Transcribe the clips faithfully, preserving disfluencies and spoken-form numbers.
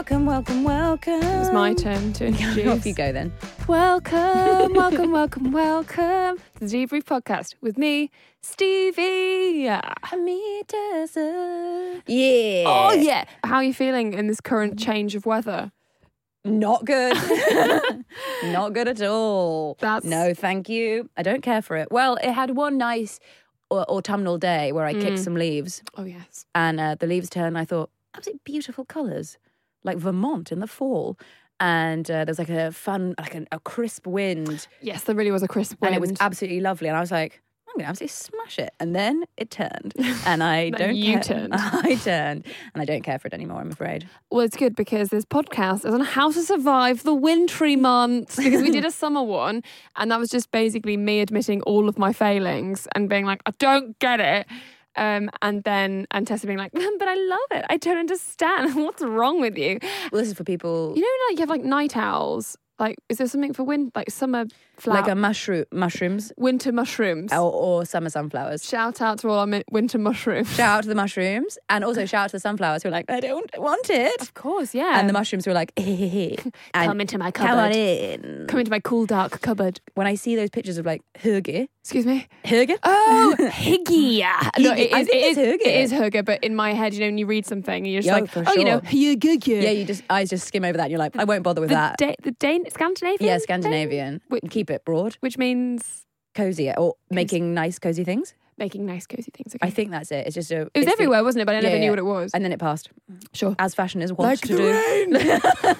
Welcome, welcome, welcome. It's my turn to introduce. Off you go then. Welcome, welcome, welcome, welcome to the Debrief Podcast with me, Stevie. Me, Tessa. Yeah. Oh, yeah. How are you feeling in this current change of weather? Not good. Not good at all. That's... No, thank you. I don't care for it. Well, it had one nice au- autumnal day where I kicked Mm. some leaves. Oh, yes. And uh, the leaves turned, and I thought, absolutely beautiful colours, like Vermont in the fall. And uh, there was like a fun, like a, a crisp wind. Yes, there really was a crisp wind. And it was absolutely lovely. And I was like, I'm going to absolutely smash it. And then it turned. And I Then don't you care. turned. I turned. And I don't care for it anymore, I'm afraid. Well, it's good because this podcast is on how to survive the wintry months, because we did a summer one and that was just basically me admitting all of my failings and being like, I don't get it. Um, and then and Tessa being like, but I love it. I don't understand. What's wrong with you? Well, this is for people... You know, like you have like night owls. Like, is there something for wind, like summer flowers? Like a mushroom, mushrooms. Winter mushrooms. Or, or summer sunflowers. Shout out to all our mi- winter mushrooms. Shout out to the mushrooms. And also shout out to the sunflowers who are like, I don't want it. Of course, yeah. And the mushrooms were like, hey, hey, hey. Come into my cupboard. Come on in. Come into my cool, dark cupboard. When I see those pictures of like Hygge. Excuse me? Hygge? Oh, Hygge. No, Hygge. it I is, think it it's is, Hygge. it is Hygge, but in my head, you know, when you read something, you're just Yo, like, for oh, you know, sure. Hygge. Yeah, you just eyes just skim over that and you're like, I won't bother with the that. Da- the Dane, Scandinavian? Yeah, Scandinavian. Which- Keep it broad. Which means Cozy. Or making nice, cozy things. making nice, cozy things. Okay. I think that's it. It's just a... it was it's everywhere, the, wasn't it? But I Yeah, never knew yeah. what it was. And then it passed. Sure. As fashion is Like wont to the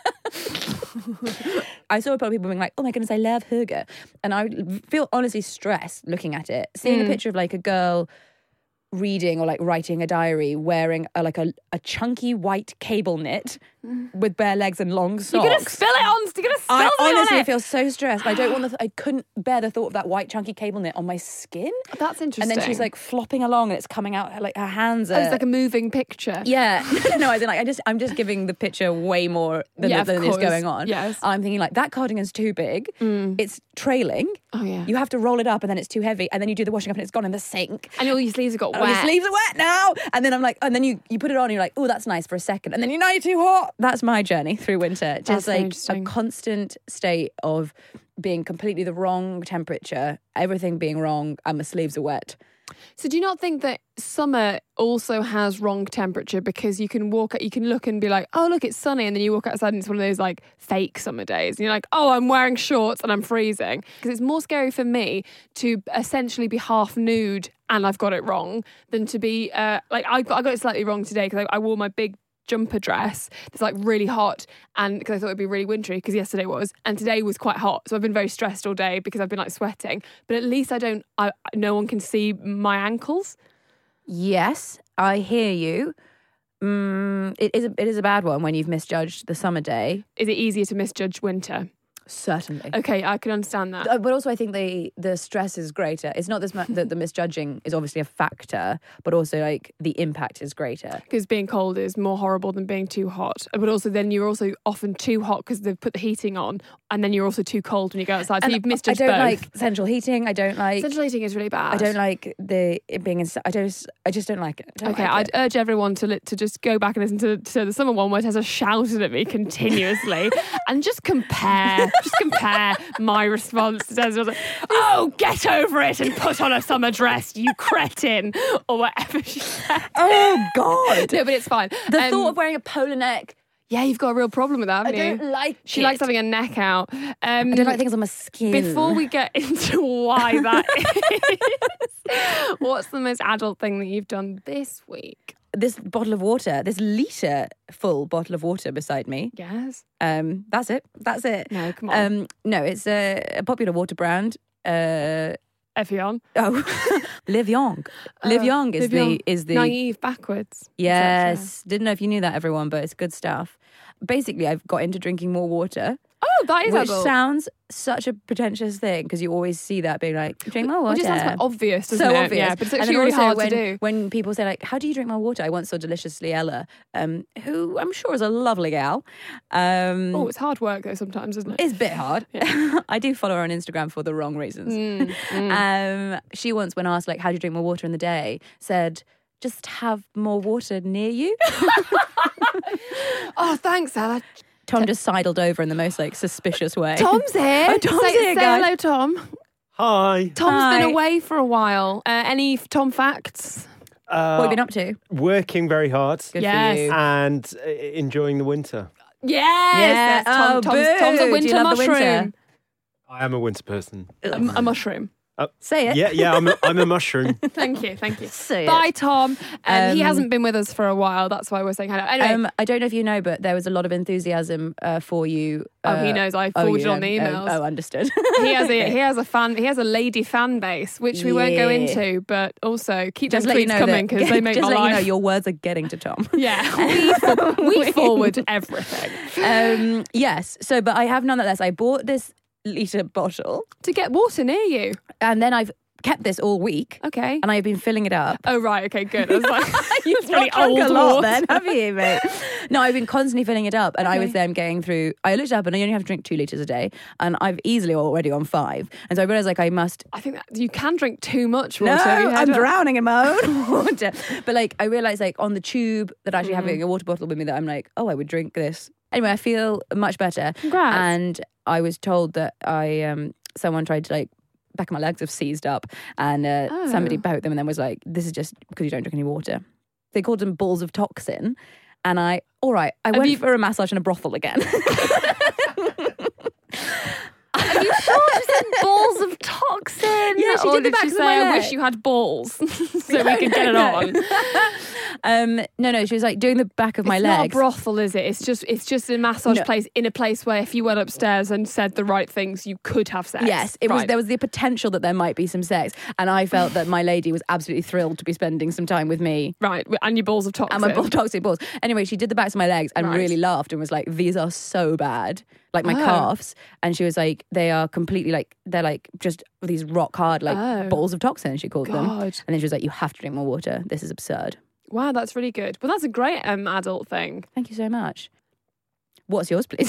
do. I saw a lot of people being like, oh my goodness, I love Hygge. And I feel honestly stressed looking at it. Seeing Mm. a picture of like a girl reading or like writing a diary wearing a, like a, a chunky white cable knit with bare legs and long socks. You're going to spill it on. You're going to spill I something honestly on it. feel so stressed. I don't want the. Th- I couldn't bear the thought of that white chunky cable knit on my skin. That's interesting. And then she's like flopping along, and it's coming out like her hands are. Oh, it's like a moving picture. Yeah, no, I like I just I'm just giving the picture way more than, Yeah, of than is course. going on. Yes. I'm thinking like that cardigan's too big. It's trailing. Oh, yeah. You have to roll it up, and then it's too heavy, and then you do the washing up, and it's gone in the sink. And all your sleeves have got Oh, wet. your sleeves are wet now, and then I'm like, and then you you put it on, and you're like, oh, that's nice for a second, and then you know you're too hot. That's my journey through winter. That's Just so like a interesting. constant state of being completely the wrong temperature, everything being wrong, and my sleeves are wet. So do you not think that summer also has wrong temperature, because you can walk, you can look and be like, oh, look, it's sunny. And then you walk outside and it's one of those like fake summer days. And you're like, oh, I'm wearing shorts and I'm freezing. Because it's more scary for me to essentially be half nude and I've got it wrong than to be uh, like, I got, I got it slightly wrong today because I, I wore my big jumper dress that's like really hot, and because I thought it'd be really wintry, because yesterday was, and today was quite hot, so I've been very stressed all day because I've been like sweating, but at least I don't I no one can see my ankles. Yes, I hear you. Mm, it is a, it is a bad one when you've misjudged the summer day. Is it easier to misjudge winter? Certainly. Okay, I can understand that. Uh, But also, I think the the stress is greater. It's not this mu- that the misjudging is obviously a factor, but also like the impact is greater. Because being cold is more horrible than being too hot. But also then you're also often too hot because they've put the heating on, and then you're also too cold when you go outside. So And you've misjudged I don't both. like central heating. I don't like. Central heating is really bad. I don't like the it being. In, I don't. I just don't like it. I don't Okay, like I'd it. urge everyone to li- to just go back and listen to, to the summer one where Tessa shouted at me continuously and just compare, just compare my response to Tessa. Like, oh, get over it and put on a summer dress, you cretin, or whatever she said. Oh God! No, but it's fine. The Um, thought of wearing a polo neck. yeah, you've got a real problem with that, I haven't you? don't like. She it. likes having a neck out. Um, I don't like things on my skin. Before we get into why that is, what's the most adult thing that you've done this week? this bottle of water, this litre full bottle of water beside me. Yes. Um, that's it. That's it. No, come on. Um, no, it's a, a popular water brand. Uh, Evian. oh, Live Young. Live Uh, Young is Live the Young. is the Naive backwards. yes. Didn't know if you knew that, everyone, but it's good stuff. Basically, I've got into drinking more water. Oh, that is Which adult. sounds such a pretentious thing because you always see that being like, drink more water. Which just sounds quite obvious, doesn't so it? obvious. Yeah, but it's And actually then really also hard when, to do. when people say like, how do you drink more water? I once saw Deliciously Ella, um, who I'm sure is a lovely gal. Um, Oh, it's hard work though sometimes, isn't it? It's a bit hard. I do follow her on Instagram for the wrong reasons. Mm, mm. Um, she once, when asked like, how do you drink more water in the day, said just have more water near you. Oh, thanks, Ella. Tom just sidled over in the most like suspicious way. Tom's here. Oh, Tom's say, here, say guys. hello, Tom. Hi. Tom's Hi. been away for a while. Uh, any Tom facts? Uh, What have you been up to? Working very hard Good Yes. for you. and uh, enjoying the winter. Yes. Yeah. Yes, Tom, Oh, Tom's, boo. Tom's a Do you winter love the mushroom. winter? I am a winter person. A, a mushroom. Say it. Yeah, yeah, I'm a, I'm a mushroom. Thank you. Thank you. Say Bye, Tom. Um, he Um, hasn't been with us for a while. That's why we're saying hello. Anyway. Um, I don't know if you know, but there was a lot of enthusiasm uh, for you. oh, uh, he knows. I oh, forwarded you on the know. emails. Oh, oh, understood. He has a he has a fan he has a lady fan base, which we won't go Yeah. into, but also keep Just those let you tweets know coming that- because they make just my let life. you know your words are getting to Tom. Yeah, we, for, we forward everything um, yes. So, but I have nonetheless. I bought this liter bottle, to get water near you. and then I've kept this all week, Okay. and I've been filling it up. Oh right. Okay. Good. I was like, You've really not drunk old a lot water. then, have you, mate? No, I've been constantly filling it up, and I was Okay. then getting through. I looked up, and I only have to drink two liters a day, and I've easily already on five. And so I realized like I must. I think that you can drink too much water. No, Have you heard I'm of- drowning in my own water. But like I realized like on the tube that actually Mm-hmm. having a water bottle with me that I'm like, oh, I would drink this. Anyway, I feel much better. Congrats. And I was told that I um someone tried to like back of my legs have seized up, and uh, Oh. somebody poked them and then was like, this is just because you don't drink any water. They called them balls of toxin, and I all right, I Have went you- for a massage in a brothel again. Are you sure she said balls of toxin? Yeah, she or did the did backs she of say, my I leg. wish you had balls so we No, could get it no, on? no. um, no, no, she was like doing the back of my It's not a legs. brothel, is it? It's just it's just a massage No. place in a place where if you went upstairs and said the right things, you could have sex. Yes, it was. Right. There was the potential that there might be some sex, and I felt that my lady was absolutely thrilled to be spending some time with me. Right, and your balls of toxin. And my ball, toxic balls. Anyway, she did the backs of my legs and Right. really laughed and was like, "These are so bad, like my Oh. calves." And she was like, "They are completely like they're like just these rock hard like Oh. balls of toxin." She called them. God. And then she was like, "You have to drink more water. This is absurd." Wow, that's really good. Well, that's a great um, adult thing. Thank you so much. What's yours, please?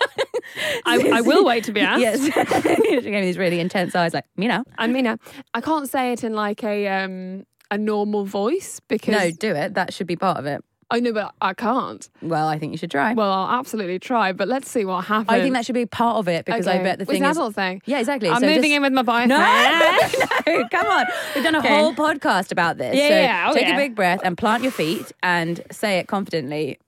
I, I will wait to be asked. Yes, she gave me these really intense eyes, like me now. I mean, I, I can't say it in like a um a normal voice because No, do it. That should be part of it. I know, but I can't. Well, I think you should try. Well, I'll absolutely try, but let's see what happens. I think that should be part of it because I Okay. bet the It's thing an is, adult thing. yeah, exactly. I'm So moving just- in with my boyfriend. No, no, come on. We've done a Okay. whole podcast about this. Yeah, so yeah, oh, take yeah. a big breath and plant your feet and say it confidently.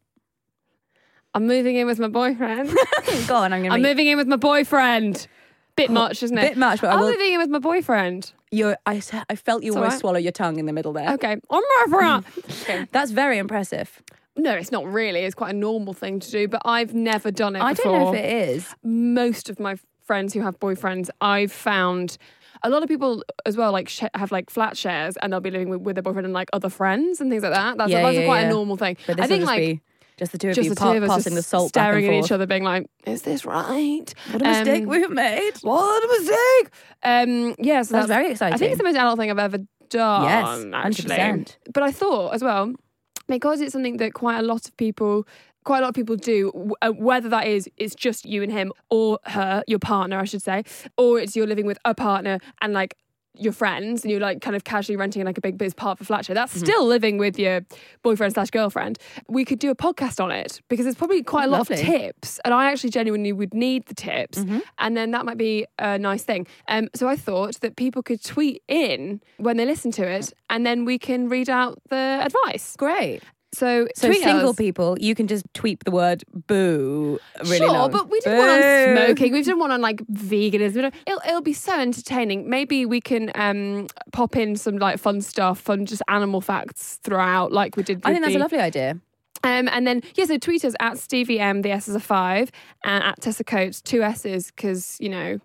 I'm moving in with my boyfriend. Go on, I'm going I'm to moving in with my boyfriend. Bit much, isn't it? bit much, but I I'm will. moving in with my boyfriend. You're, I, s- I felt you It's almost alright. swallow your tongue in the middle there. Okay. I'm my okay. That's very impressive. No, it's not really. It's quite a normal thing to do, but I've never done it I before. don't know if it is. Most of my friends who have boyfriends, I've found a lot of people as well, like sh- have like flat shares, and they'll be living with, with their boyfriend and like other friends and things like that. That's, Yeah, that's yeah, quite yeah. a normal thing. But this I think will just like be just the two of just you the pa- two of us passing the just salt staring back at and each forth. other, being like, "Is this right? What a mistake Um, we've made. What a mistake!" Um, yeah, so That's very exciting. I think it's the most adult thing I've ever done. Yes, one hundred actually. percent. But I thought as well, because it's something that quite a lot of people, quite a lot of people do, w- uh, whether that is it's just you and him or her, your partner, I should say, or it's you're living with a partner and like your friends and you're like kind of casually renting like a big biz part of a flat share. That's still living with your boyfriend slash girlfriend. We could do a podcast on it because there's probably quite a lot of Lovely. tips, and I actually genuinely would need the tips, and then that might be a nice thing. Um, so I thought that people could tweet in when they listen to it, and then we can read out the advice. Great. So, So tweet single us. people, you can just tweet the word boo really sure, long. but we did Boo. one on smoking. We've done one on like veganism. You know, It'll, it'll be so entertaining. Maybe we can um, pop in some like fun stuff, fun just animal facts throughout, like we did. With I think that's the, a lovely idea. Um, and then, yeah, so tweet us at Stevie M, the S is a five, and at Tessa Coates, two S's, because, you know,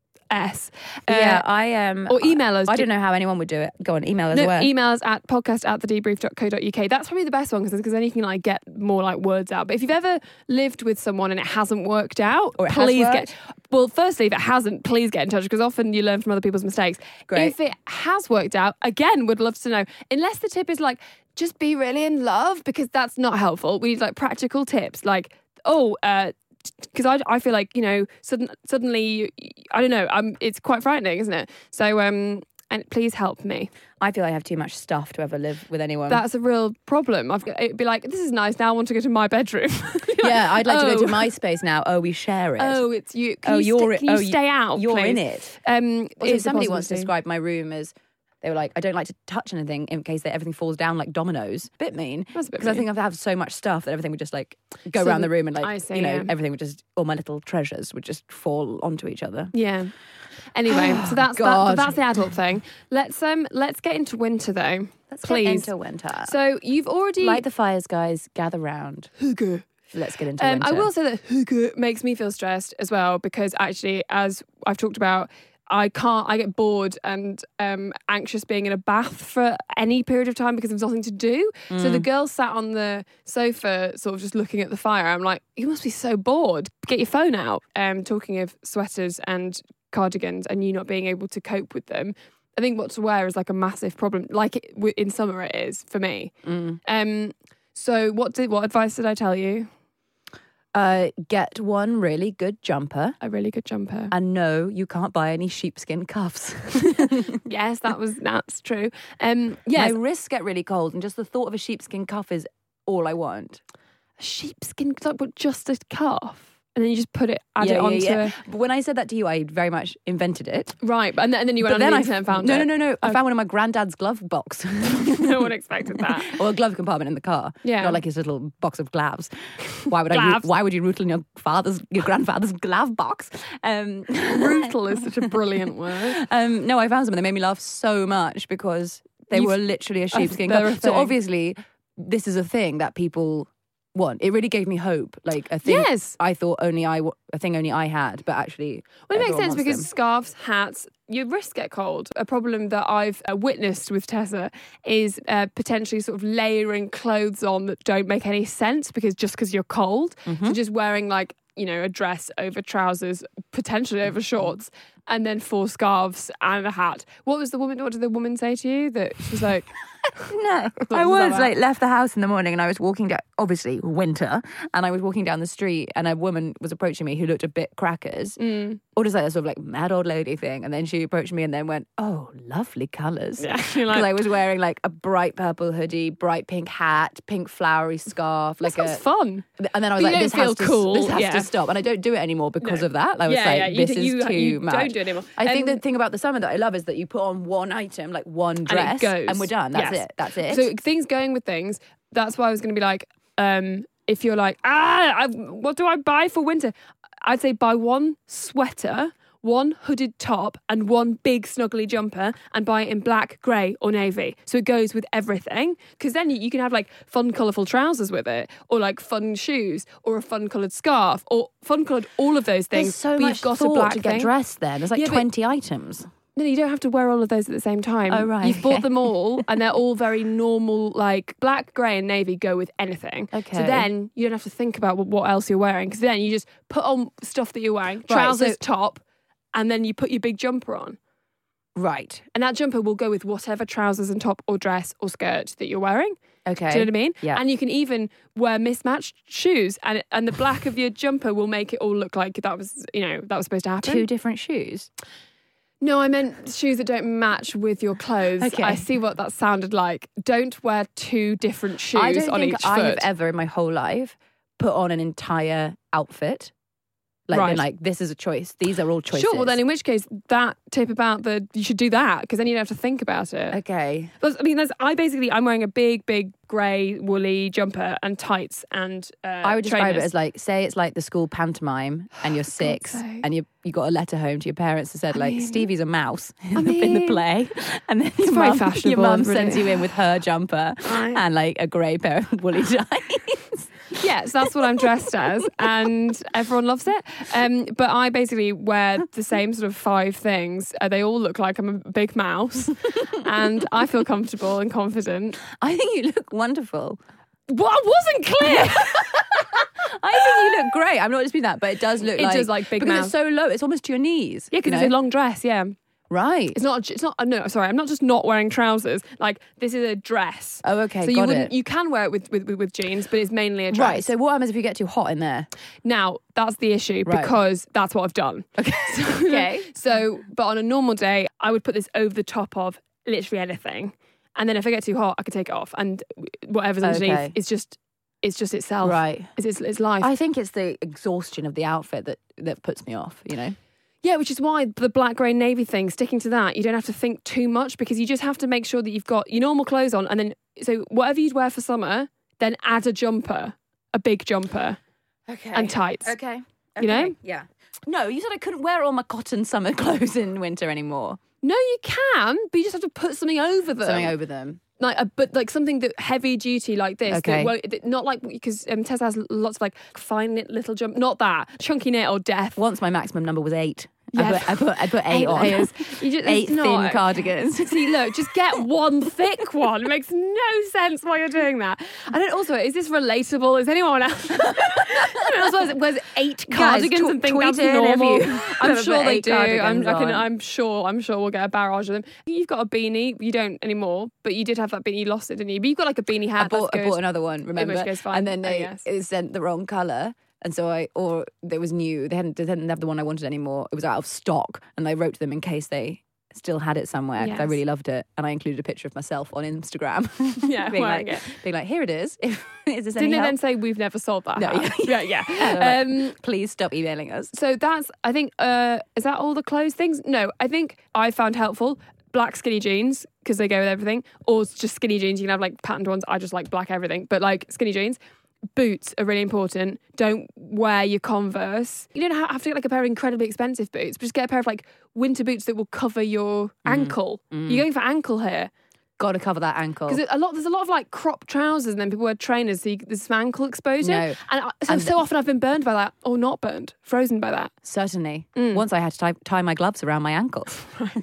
S. Uh, yeah, I um or email us. I don't know how anyone would do it. Go on, email us No, where. email us at podcast at the debrief dot co dot uk. That's probably the best one because then you can like get more like words out. But if you've ever lived with someone and it hasn't worked out, Or it has please worked. get. Well, firstly, if it hasn't, please get in touch because often you learn from other people's mistakes. Great. If it has worked out, again, would love to know. Unless the tip is like just be really in love because that's not helpful. We need like practical tips like oh. uh because I, I feel like, you know, sudden, suddenly, I don't know, um, it's quite frightening, isn't it? So, um, And please help me. I feel I have too much stuff to ever live with anyone. That's a real problem. I've got, it'd be like, this is nice. Now I want to go to my bedroom. yeah, I'd like oh. to go to my space now. Oh, we share it. Oh, it's you. Can oh, you you're sta- can you oh, stay out? You're please? in it. Um, Also, it's a somebody once possibility. described my room as, they were like, I don't like to touch anything in case that everything falls down like dominoes. Bit mean. That's a bit Because I mean. think I've had so much stuff that everything would just like go So around the room and like, I see, you know, yeah. everything would just, all my little treasures would just fall onto each other. Yeah. Anyway, so that's that, God. that's the adult thing. Let's um let's get into winter though. Let's Please. get into winter. So you've already Light the fires, guys. Gather round. Let's get into Um, winter. I will say that hygge makes me feel stressed as well because actually, as I've talked about, I can't. I get bored and um, anxious being in a bath for any period of time because there's nothing to do. So the girl sat on the sofa, sort of just looking at the fire. I'm like, you must be so bored. Get your phone out. Um, talking of sweaters and cardigans and you not being able to cope with them. I think what to wear is like a massive problem. Like it, w- in summer, it is for me. Mm. Um, so what did what advice did I tell you? Uh, get one really good jumper. A really good jumper. And no, you can't buy any sheepskin cuffs. Yes, that was that's true. Um, yes, My wrists get really cold, and just the thought of a sheepskin cuff is all I want. sheepskin, like what, just a cuff, and then you just put it, add yeah, it onto. yeah, yeah. But when I said that to you, I very much invented it. A, right, and then, and then you went But on then the I internet and found no, it. no, no, no. I Oh. found one in my granddad's glove box. No one expected that. Or a glove compartment in the car. Yeah. Not like his little box of gloves. Why would I? Gloves. Why would you rootle in your father's, your grandfather's glove box? Um, Brutal is such a brilliant word. um, no, I found some and they made me laugh so much because they You've- were literally a sheepskin they're a cuff. So thing. obviously, this is a thing that people want. It really gave me hope. Like a thing Yes. I thought only I, w- a thing only I had, but actually, Well, it makes everyone sense wants because them. scarves, hats, your wrists get cold. A problem that I've uh, witnessed with Tessa is uh, potentially sort of layering clothes on that don't make any sense because just because you're cold. Mm-hmm. So just wearing like, you know, a dress over trousers, potentially over shorts, and then four scarves and a hat. What was the woman? What did the woman say to you? That she was like, No, What I was that was about? like left the house in the morning and I was walking down, obviously winter, and I was walking down the street and a woman was approaching me who looked a bit crackers, mm. or just like a sort of like mad old lady thing. And then she approached me and then went, "Oh, lovely colours." Yeah, Because you're like, I was wearing like a bright purple hoodie, bright pink hat, pink flowery scarf, like sounds a. fun. And then I was But you like, don't "This feel has to, cool, this has yeah. to stop." And I don't do it anymore because No. of that. I was yeah, like, yeah. You, "This d- is you, too you much." don't do it anymore. I think Um, the thing about the summer that I love is that you put on one item, like one dress, goes. and we're done. That's Yes. it. That's it. So things going with things. That's why I was going to be like, um, if you're like, ah, I, what do I buy for winter? I'd say buy one sweater, one hooded top, and one big snuggly jumper, and buy it in black, grey, or navy. So it goes with everything. Because then you, you can have like fun, colourful trousers with it, or like fun shoes, or a fun coloured scarf, or fun coloured all of those things. There's so but much you've got thought a black to get thing. dressed then. There's like Yeah, but- twenty items. No, you don't have to wear all of those at the same time. Oh, right, You've bought okay. them all, and they're all very normal, like black, grey, and navy go with anything. Okay. So then you don't have to think about what, what else you're wearing, because then you just put on stuff that you're wearing, trousers, so- top, and then you put your big jumper on. Right. And that jumper will go with whatever trousers and top or dress or skirt that you're wearing. Okay. Do you know what I mean? Yeah. And you can even wear mismatched shoes, and and the black of your jumper will make it all look like that was, you know, that was supposed to happen. Two different shoes. No, I meant shoes that don't match with your clothes. Okay. I see what that sounded like. Don't wear two different shoes I don't on think each I foot. have ever in my whole life put on an entire outfit. Like, Right. been like, this is a choice. These are all choices. Sure, well then in which case that tip about the you should do that because then you don't have to think about it. Okay. But, I mean, there's I basically I'm wearing a big, big grey woolly jumper and tights and uh, I would describe trainers. it as like, say it's like the school pantomime and you're six sake. and you you got a letter home to your parents that said I like, mean- Stevie's a mouse in, I the, in the mean- play. And then your very mum, your fashionable mum and really- sends you in with her jumper Right. and like a grey pair of woolly tights. Yes, that's what I'm dressed as, and everyone loves it. Um, but I basically wear the same sort of five things. Uh, they all look like I'm a big mouse, and I feel comfortable and confident. I think you look wonderful. Well, I wasn't clear. I think you look great. I'm not disputing that, but it does look It like does, like, big because mouth. it's so low. It's almost to your knees. Yeah, because you it's a know? long dress. Yeah, Right. it's not. It's not. No, sorry, I'm not just not wearing trousers. Like this is a dress. Oh, okay. So you got wouldn't. it. You can wear it with, with with with jeans, but it's mainly a dress. Right. So what happens if you get too hot in there? now that's the issue Right. because that's what I've done. Okay. okay. So, but on a normal day, I would put this over the top of literally anything. And then if I get too hot, I could take it off. And whatever's underneath Okay. is just it's just itself. Right. It's, it's, it's life. I think it's the exhaustion of the outfit that, that puts me off, you know? Yeah, which is why the black, grey, navy thing, sticking to that, you don't have to think too much because you just have to make sure that you've got your normal clothes on. And then, so whatever you'd wear for summer, then add a jumper, a big jumper Okay. and tights. Okay. You know? Yeah. No, you said I couldn't wear all my cotton summer clothes in winter anymore. No, you can, but you just have to put something over them. Something over them. Like a, but like something that heavy duty like this. Okay. That won't, that, not like, because um, Tessa has lots of like fine knit little jump. Not that. Chunky knit or death. Once my maximum number was eight. Yeah. I, put, I, put, I put eight, Eight on. layers. You just, Eight it's thin not- cardigans. See, look, just get one thick one. It makes no sense why you're doing that. And then also, is this relatable? Is anyone else? anyone else wears eight cardigans tw- and think tweet that's in if normal? you I'm ever sure put they eight do. I'm, cardigans I can, on. I'm sure. I'm sure we'll get a barrage of them. You've got a beanie. You don't anymore, but you did have that beanie. You lost it, didn't you? But you've got like a beanie hat. I bought, that's I good. bought another one, remember? which case fine, and then I they guess. it sent the wrong colour. And so I, or it was new. They hadn't, they didn't have the one I wanted anymore. It was out of stock. And I wrote to them in case they still had it somewhere because I Yes. really loved it. And I included a picture of myself on Instagram. Yeah, being wearing like, it. being like, here it is. If, is this Didn't any it help? then say we've never sold that? No, hat? yeah. yeah, yeah. Um, Please stop emailing us. So that's, I think, uh, is that all the clothes things? No, I think I found helpful black skinny jeans because they go with everything, or just skinny jeans. You can have like patterned ones. I just like black everything, but like skinny jeans. Boots are really important. Don't wear your Converse. You don't ha- have to get like a pair of incredibly expensive boots, but just get a pair of like winter boots that will cover your ankle. You're going for ankle here. Got to cover that ankle. Because a lot, there's a lot of like crop trousers, and then people wear trainers, so you, there's some ankle exposure. No. And I, so, And so often I've been burned by that, or not burned, frozen by that. Certainly. Mm. Once I had to tie, tie my gloves around my ankles.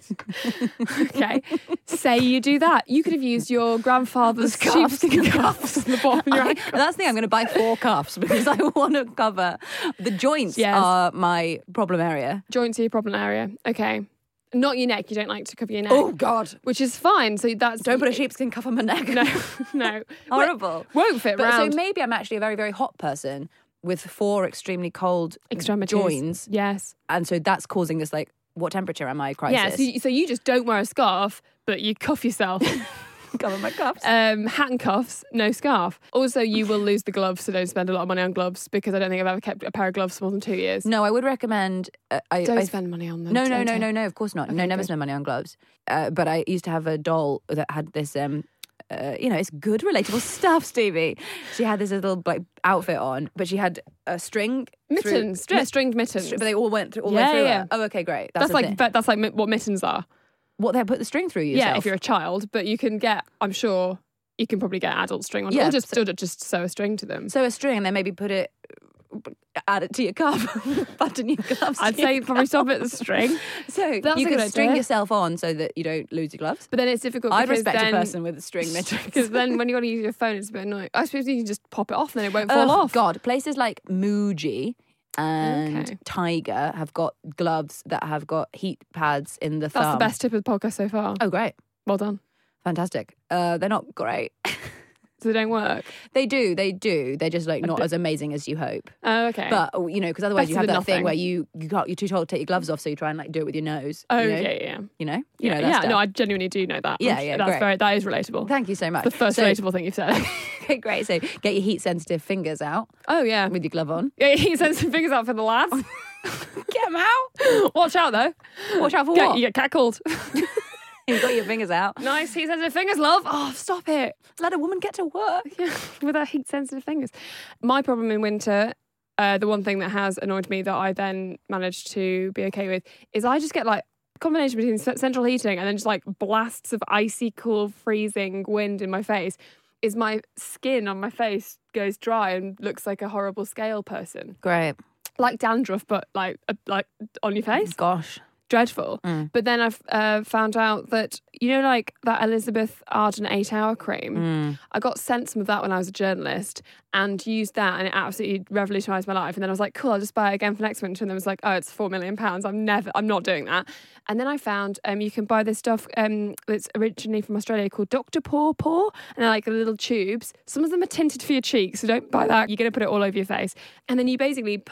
Okay, say you do that, you could have used your grandfather's Scarves. sheepskin cuffs on the bottom of your I, ankle. that's the thing. I'm going to buy four cuffs because I want to cover the joints. Yes. Are my problem area. Joints are your problem area. Okay, not your neck. You don't like to cover your neck. Oh God! Which is fine. So that's Don't put a sheepskin cuff on my neck. No, no, Horrible. Won't fit But round. so maybe I'm actually a very very hot person with four extremely cold Extremities. joins, Yes. and so that's causing this like, what temperature am I crisis? Yeah. So you, so you just don't wear a scarf, but you cuff yourself. cover my cuffs. Um, hat and cuffs, no scarf. Also, you will lose the gloves, so don't spend a lot of money on gloves because I don't think I've ever kept a pair of gloves for more than two years. No, I would recommend. Uh, I Don't I, spend money on them. No, no, don't no, you? no, no. Of course not. no, Okay, never good. spend money on gloves. Uh, but I used to have a doll that had this. Um, uh, you know, it's good, relatable stuff, Stevie. She had this little like outfit on, but she had a string through- Mittens, stri- stringed mittens. But they all went through all the Yeah, way through. yeah. Her. Oh, okay, great. That's, that's the like thing. but that's like mi- what mittens are. What they put the string through yourself. Yeah, if you're a child, but you can get. I'm sure you can probably get adult string on. Yeah, or just so- still just sew a string to them. so a string, and then maybe put it, add it to your cuff, button your gloves. I'd to your say probably stop at the string. So That's you a could good string idea. yourself on so that you don't lose your gloves. But then it's difficult. I'd because respect then, a person with a string mittens. Because then when you got to use your phone, it's a bit annoying. I suppose you can just pop it off, and then it won't fall Oh off. God, places like Muji and Okay. Tiger have got gloves that have got heat pads in the thumb. That's the best tip of the podcast so far. Oh, great. Well done. Fantastic. Uh, they're not great. So they don't work. They do, they do. They're just like not bit- as amazing as you hope. Oh, okay. But, you know, because otherwise you Better have than that thing nothing. where you, you can't, you're too told to take your gloves off, so you try and like do it with your nose. oh, you know? yeah, yeah. You know? You Yeah, know that yeah. stuff. No, I genuinely do know that. Yeah, I'm- yeah, That's great. very, that is relatable. Thank you so much. The first so, relatable thing you've said. Okay, great. So get your heat sensitive fingers out Oh, yeah. with your glove on. Yeah, he sends some fingers out for the lads. Get them out. Watch out, though. Watch out for Get, what? you get cackled. You've got your fingers out. Nice. He sends her fingers, love. Oh, stop it. Let a woman get to work. Yeah, with her heat sensitive fingers. My problem in winter, uh, the one thing that has annoyed me that I then managed to be okay with is I just get like a combination between c- central heating and then just like blasts of icy cool freezing wind in my face. Is my skin on my face goes dry and looks like a horrible scale person, Great. like dandruff, but like uh, like on your face. Gosh. Dreadful. Mm. But then I've uh, found out that, you know, like that Elizabeth Arden eight hour cream, Mm. I got sent some of that when I was a journalist and used that and it absolutely revolutionised my life. And then I was like, cool, I'll just buy it again for next winter. And then I was like, oh, it's four million pounds. I'm never, I'm not doing that. And then I found um, you can buy this stuff um, that's originally from Australia called Doctor Paw Paw. And they're like little tubes. Some of them are tinted for your cheeks, so don't buy that. You're going to put it all over your face. And then you basically put it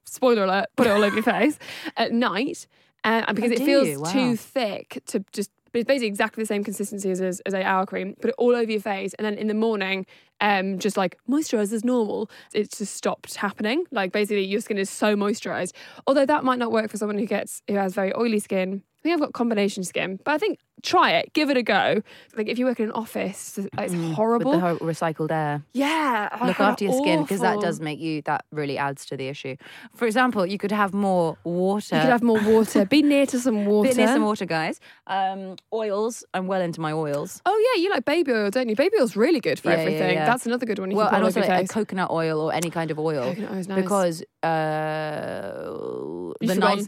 spoiler alert, put it all over your face at night. Uh, and because Oh, it do feels you? Wow. too thick to just, but it's basically exactly the same consistency as, as, as a hour cream. Put it all over your face. And then in the morning, um, just like moisturise as normal. It's just stopped happening. Like basically your skin is so moisturised. Although that might not work for someone who gets, who has very oily skin. I think I've got combination skin, but I think try it, give it a go. Like if you work in an office, it's horrible. With the whole recycled air. Yeah. I Look find after it your skin because that awful. does make you, that really adds to the issue. For example, you could have more water. You could have more water. Be near to some water. Bit near some water, guys. Um, oils. I'm well into my oils. Oh yeah, you like baby oil, don't you? Baby oil's really good for Yeah, yeah, everything. yeah. That's another good one you Well, can and put also on your like a face. coconut oil or any kind of oil. Coconut oil is nice. Because uh, You've the nice,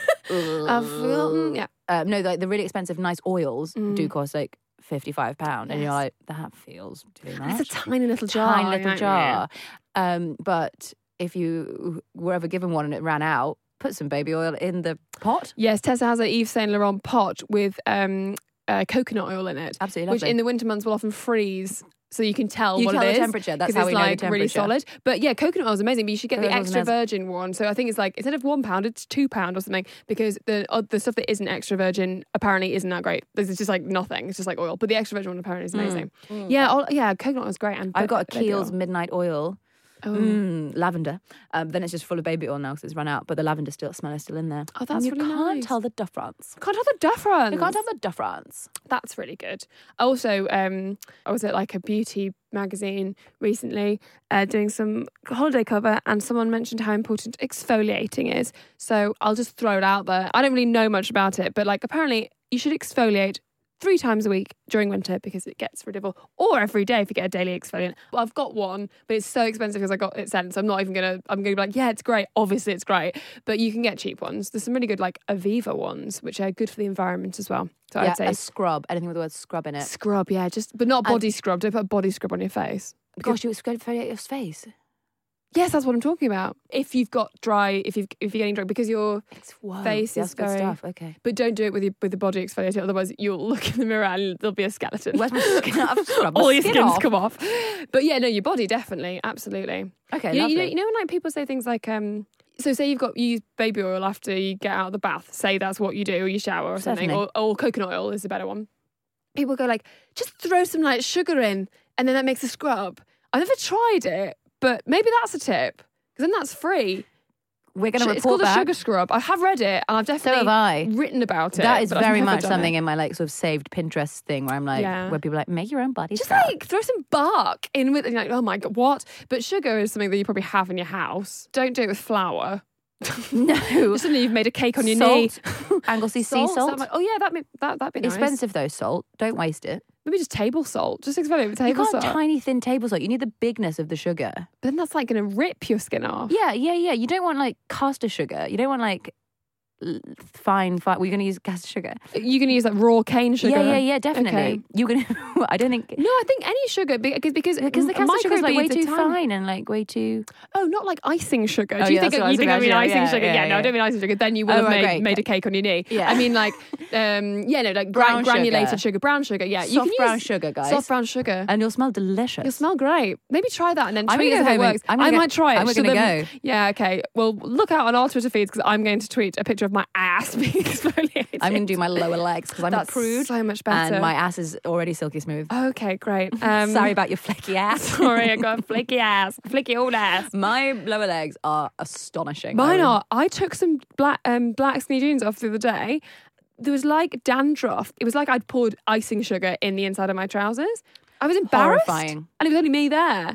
I've forgotten. Yeah. uh, no, like the really expensive nice oils Mm. do cost like fifty-five pounds, and you're Yes. like, that feels too much. It's a tiny little jar. tiny little you know? jar. Um, but if you were ever given one and it ran out, put some baby oil in the pot. Yes, Tessa has a Yves Saint Laurent pot with um, uh, coconut oil in it, Absolutely which lovely. in the winter months will often freeze. So you can tell You what tell it the is. temperature. That's 'cause how it's we know the like really temperature. solid. But yeah, coconut oil is amazing. But you should get the Coconut oil's extra amazing. virgin one. So I think it's like instead of one pound, it's two pound or something. Because the uh, the stuff that isn't extra virgin apparently isn't that great. This is just like nothing. It's just like oil. But the extra virgin one apparently is amazing. Yeah, all, yeah, coconut oil is great. And I've got a baby Kiehl's oil. Midnight Oil. Oh. Mm, lavender. Um, then it's just full of baby oil now because it's run out, but the lavender still smell is still in there. Oh, that's and you really can't nice. tell the difference. Can't have the difference. You can't tell the difference. That's really good. Also, um, I was at like a beauty magazine recently uh, doing some holiday cover, and someone mentioned how important exfoliating is. So I'll just throw it out there. I don't really know much about it, but like apparently you should exfoliate three times a week during winter because it gets rid of all, or every day if you get a daily exfoliant. Well, I've got one, but it's so expensive because I got it sent, so I'm not even gonna. I'm gonna be like, yeah, it's great. Obviously, it's great, but you can get cheap ones. There's some really good like Aviva ones, which are good for the environment as well. So yeah, I'd say a scrub. Anything with the word scrub in it. scrub, yeah, just but not And- body scrub. Don't put a body scrub on your face. Gosh, you exfoliate your face. Yes, that's what I'm talking about. If you've got dry, if you if you're getting dry because you're, It's whoa, Face that's is good very- stuff. Okay. but don't do it with your with the body exfoliator. Otherwise, you'll look in the mirror and there'll be a skeleton. Where's my skin? I've scrubbed my All your skin skins off. come off. But yeah, no, your body definitely, absolutely. Okay, You know, lovely. you know, you know when like people say things like, um, so say you've got you use baby oil after you get out of the bath. Say that's what you do, or you shower or something, Certainly. or, or coconut oil is a better one. People go like, just throw some like sugar in, and then that makes a scrub. I've never tried it, but maybe that's a tip because then that's free. We're going to Sh- report it's called back. a sugar scrub. I have read it, and I've So definitely have I. written about it. That is but I've very never much done something it. in my like sort of saved Pinterest thing where I'm like, Yeah. where people are like, make your own body Just scrub. like throw some bark in with, and you're like, oh my god, what? But sugar is something that you probably have in your house. Don't do it with flour. No. Just suddenly you've made a cake on your knee. Salt. Anglesey sea Salt, salt. that might- oh yeah, that that that'd be nice. Expensive though, salt. Don't waste it. Maybe just table salt. Just exfoliate with You table can't salt. tiny thin table salt. You need the bigness of the sugar. But then that's like going to rip your skin off. Yeah, yeah, yeah. You don't want like caster sugar. You don't want like l- fine, fine. We're going to use caster sugar. You can use like raw cane sugar. Yeah, yeah, yeah. Definitely. Okay. You're gonna. I don't think No, I think any sugar because because because the caster sugar is like way microbeads are too tiny. fine and like way too. Oh, not like icing sugar. Oh, Do you yeah, think that's what I you was think I mean imagining. icing Yeah, sugar? yeah, Yeah, no, I yeah. don't mean icing sugar. Then you would Oh, have right, made, great. made a cake on your knee. Yeah. I mean like um yeah, no, like Brown gra- granulated sugar. sugar. brown sugar. Yeah, you Soft can brown use sugar, guys. soft brown sugar. And you'll smell delicious. You'll smell great. Maybe try that and then I'm tweet gonna us go how it home and- works. I'm gonna I go- might try it. I'm So gonna then- go. Yeah, okay. Well, look out on our Twitter feeds because I'm going to tweet a picture of my ass being exfoliated. I'm going to do my lower legs because I'm That's a prude. so much better. And my ass is already silky smooth. Okay, great. Um, Sorry about your flaky ass. Sorry, I got a flaky ass. Flaky old ass. My lower legs are astonishing. Mine Owen. are. I took some black um, black skinny jeans off the other day. There was like dandruff. It was like I'd poured icing sugar in the inside of my trousers. I was embarrassed. Horrifying. And it was only me there.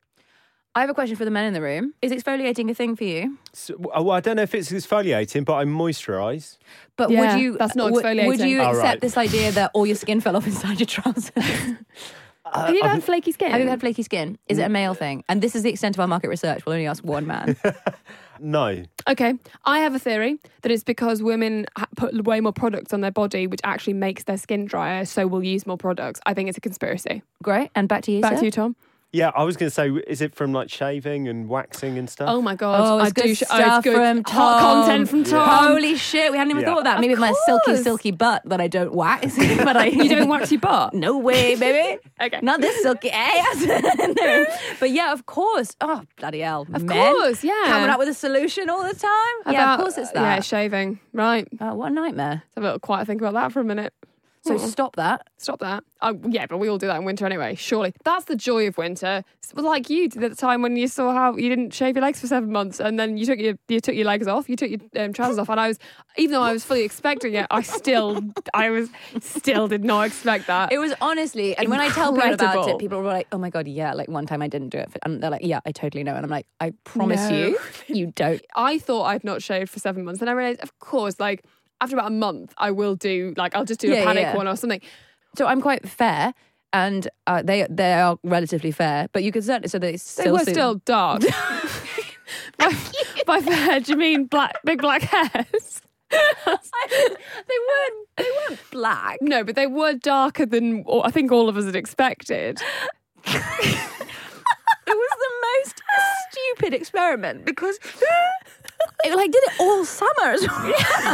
I have a question for the men in the room. Is exfoliating a thing for you? So, well, I don't know if it's exfoliating, but I moisturise. But Yeah, would you? that's not would- Would exfoliating. you Oh, accept right. this idea that all your skin fell off inside your trousers? Have you ever had flaky skin? Have you had flaky skin? Is it a male thing? And this is the extent of our market research. We'll only ask one man. No. Okay, I have a theory that it's because women ha- put way more products on their body, which actually makes their skin drier, so we'll use more products. I think it's a conspiracy. Great. And back to you, Back sir. to you, Tom. Yeah, I was going to say, is it from like shaving and waxing and stuff? Oh my god! Oh, it's I good do sh- oh, stuff it's good. from Hot Tom. content from Tom. Holy shit, we hadn't even Yeah. thought of that. Maybe Of my silky, course. silky butt that I don't wax. but I You don't wax your butt? No way, baby. Okay. Not this silky ass. No. But yeah, of course. Oh, bloody hell. Of Men course, yeah. coming up with a solution all the time. yeah, About- of course it's Yeah, that. shaving. Right. Let's Oh, what a nightmare. have a little quiet think about that for a minute. So Mm. stop that. Stop that. Oh, yeah, but we all do that in winter anyway, surely. That's the joy of winter. It's like you did at the time when you saw how you didn't shave your legs for seven months and then you took your you took your legs off, you took your um, trousers off, and I was, even though I was fully expecting it, I still, I was, still did not expect that. It was honestly, and when I tell people about Incredible. it, people were like, oh my God, yeah, like one time I didn't do it. For, and they're like, yeah, I totally know. And I'm like, I promise No. you, you don't. I thought I'd not shaved for seven months and I realised, of course, like, after about a month, I will do, like, I'll just do Yeah, a panic yeah. one or something. So I'm quite fair, and uh, they they are relatively fair, but you could certainly, so they They still were seem- still dark. by, by fair, do you mean black, big black hairs? they weren't they weren't black. No, but they were darker than or I think all of us had expected. It was the most stupid experiment because it like did it all summer as well.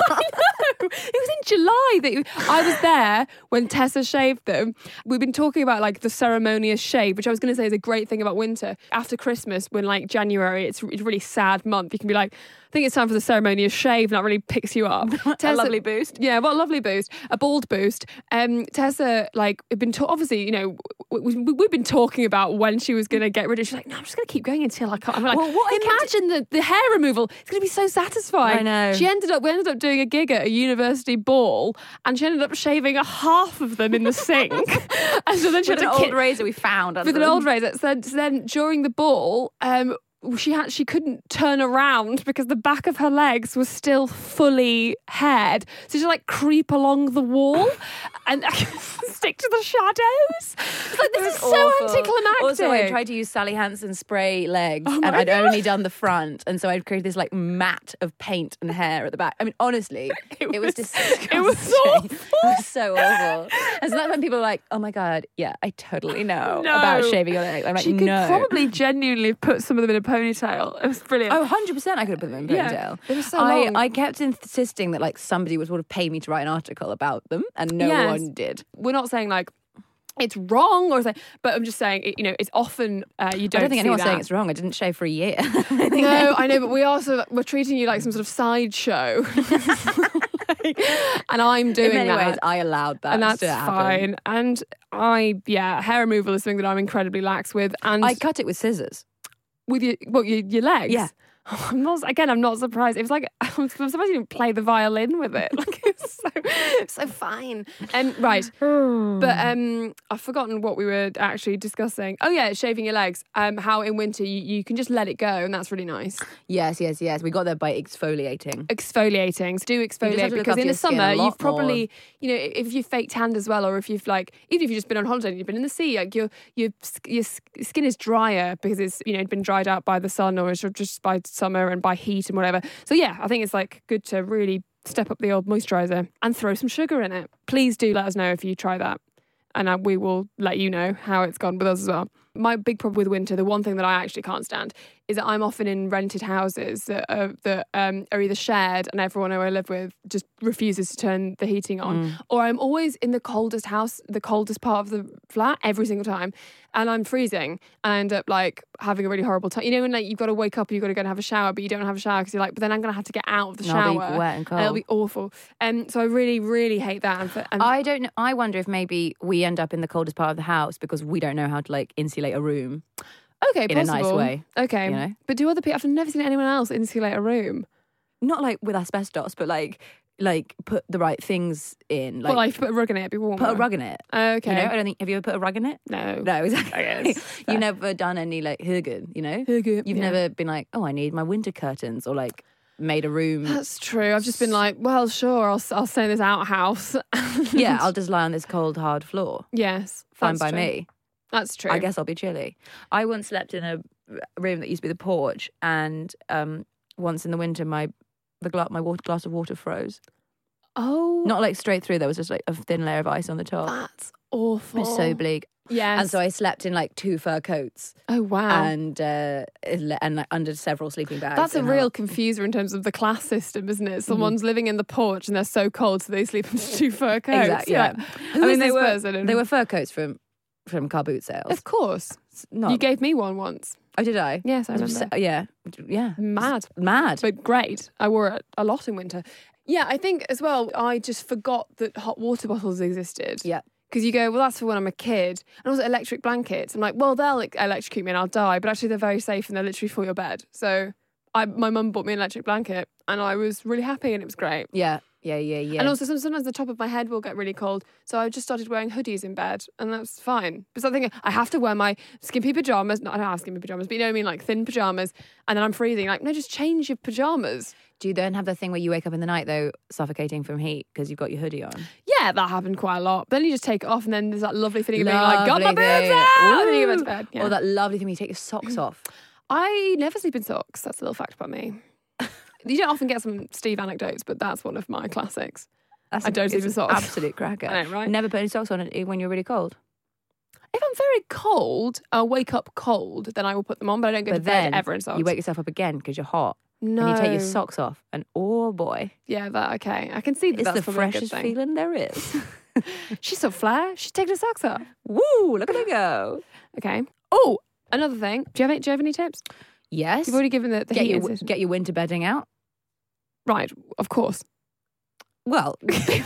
It was in July that you, I was there when Tessa shaved them. We've been talking about like the ceremonious shave, which I was going to say is a great thing about winter. After Christmas, when like January, it's, it's a really sad month. You can be like, I think it's time for the ceremonious shave, and that really picks you up. A lovely boost. Yeah, what a lovely boost. A bald boost. Um, Tessa, like, had been ta- obviously, you know, we, we, we've been talking about when she was going to get rid of it. She's like, no, I'm just going to keep going until I can't. I'm like, Well, what I kept- imagine the, the hair removal. It's going to be so satisfying. I know. She ended up, we ended up doing a gig at a university ball, and she ended up shaving a half of them in the sink. And so then she With had an to old ki- razor we found. with an old razor. So then, so then during the ball, um, she had she couldn't turn around because the back of her legs was still fully haired. So she like creep along the wall and stick to the shadows. It's like this is so anticlimactic. Also, I tried to use Sally Hansen spray legs, Oh and my I'd God. only done the front, and so I'd created this like mat of paint and hair at the back. I mean, honestly, it, was was- disgusting. it was awful. It was so awful. And so that's when people are like, "Oh my God, yeah, I totally know No. about shaving your legs." I'm like, she could "No." probably genuinely put some of them in a ponytail. It was brilliant. Oh, one hundred percent I could have put them in a Yeah, ponytail. they were so I, long. I kept insisting that like somebody would sort of pay me to write an article about them, and no Yes. one did. We're not saying like it's wrong or something, but I'm just saying, it, you know, it's often uh, you don't I don't think see anyone's that. saying it's wrong. I didn't shave for a year. I think No, I know, but we also we're treating you like some sort of sideshow, Like, and I'm doing in many that, ways, I allowed that and that's to happen. fine. And I, yeah, hair removal is something that I'm incredibly lax with, and I cut it with scissors. with your what your, your legs. Yeah. I'm not again. I'm not surprised. It was like I'm surprised you didn't play the violin with it. Like it's so it's so fine. Um, right, but um, I've forgotten what we were actually discussing. Oh yeah, shaving your legs. Um, how in winter you, you can just let it go, and that's really nice. Yes, yes, yes. We got there by exfoliating. Exfoliating. So do have exfoliate to look because after in the your skin a summer lot you've probably, you know, if you've fake tanned as well, or if you've like, even if you've just been on holiday and you've been in the sea, like your your your skin is drier because it's, you know, been dried out by the sun or it's just by summer and by heat and whatever. So yeah, I think it's like good to really step up the old moisturiser and throw some sugar in it. Please do let us know if you try that, and uh, we will let you know how it's gone with us as well. My big problem with winter, the one thing that I actually can't stand, is that I'm often in rented houses that are, that um, are either shared and everyone who I live with just refuses to turn the heating on, or I'm always in the coldest house, the coldest part of the flat every single time, and I'm freezing and I end up like having a really horrible time. You know, when like you've got to wake up, you've got to go and have a shower, but you don't have a shower because you're like, but then I'm going to have to get out of the And I'll shower. be wet and cold. It'll be awful. And so I really, really hate that. And, for, and I don't know. I wonder if maybe we end up in the coldest part of the house because we don't know how to like insulate a room. okay, in a nice possible. way, Okay, you know? but do other people? I've never seen anyone else insulate a room. Not like with asbestos, but like like put the right things in. Like, Well, like put a rug in it, it'd be warmer. put a rug in it. Okay. You know, I don't think. Have you ever put a rug in it? No. No, exactly. Okay, fair. You've never done any like hygge, you know? Hygge, You've yeah. never been like, oh, I need my winter curtains, or like made a room. That's true. I've just been like, well, sure, I'll I'll stay in this outhouse. Yeah, I'll just lie on this cold, hard floor. yes, Fine that's by true. me. That's true. I guess I'll be chilly. I once slept in a room that used to be the porch, and um, once in the winter, my the gla- my water, glass of water froze. Oh, Not like straight through. There was just like a thin layer of ice on the top. that's It awful. was so bleak. Yes. And so I slept in like two fur coats Oh wow. and uh, and like, under several sleeping bags. That's a and real how- confuser in terms of the class system, isn't Mm-hmm. it? Someone's living in the porch and they're so cold, so they sleep in two fur coats. Exactly. You're Yeah. like, Who I is mean, they this were person? And- they were fur coats from from car boot sales. of course. Not, You gave me one once. oh, did I? Yes, I Was remember. it- Yeah, yeah. Mad. Mad. But great. I wore it a lot in winter. Yeah, I think as well, I just forgot that hot water bottles existed. Yeah. Because you go, well, that's for when I'm a kid. And also electric blankets. I'm like, well, they'll like, electrocute me and I'll die. But actually, they're very safe and they're literally for your bed. So I, my mum bought me an electric blanket and I was really happy and it was great. Yeah, yeah, yeah, yeah. And also, some- sometimes the top of my head will get really cold. So I just started wearing hoodies in bed, and that's fine. But something I have to wear my skimpy pajamas. No, I don't have skimpy pajamas, but you know what I mean, like thin pajamas. And then I'm freezing. Like, no, just change your pajamas. Do you then have the thing where you wake up in the night though, suffocating from heat because you've got your hoodie on? Yeah, that happened quite a lot. But then you just take it off, and then there's that lovely feeling of being like, got my Lovely boobs thing. out! And then you go back Ooh. to bed. Yeah. Or that lovely thing where you take your socks off. I never sleep in socks. That's a little fact about me. You don't often get some Steve anecdotes, but that's one of my classics. That's I don't sleep it's in socks. Absolute cracker. I know, right? Never put any socks on it when you're really cold. If I'm very cold, I'll wake up cold, then I will put them on, but I don't go But to bed then ever in socks. you wake yourself up again because you're hot. no. And you take your socks off. And oh boy, Yeah, that okay. I can see that it's that's the probably a good freshest thing. feeling there is. She's so flair. She's taking her socks off. Woo, look at her go. Okay. Oh, another thing. Do you have any, do you have any tips? Yes. You've already given the, the get, heat your, incident. get your winter bedding out. Right, of course. Well,